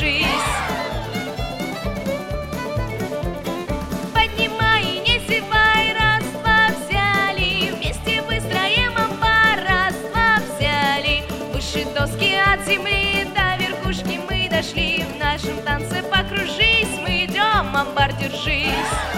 держись. Поднимай и не зевай, раз, два, взяли. Вместе выстроим амбар, раз, два, взяли. Выше доски от земли до верхушки мы дошли. В нашем танце покружись, мы идем, амбар, держись.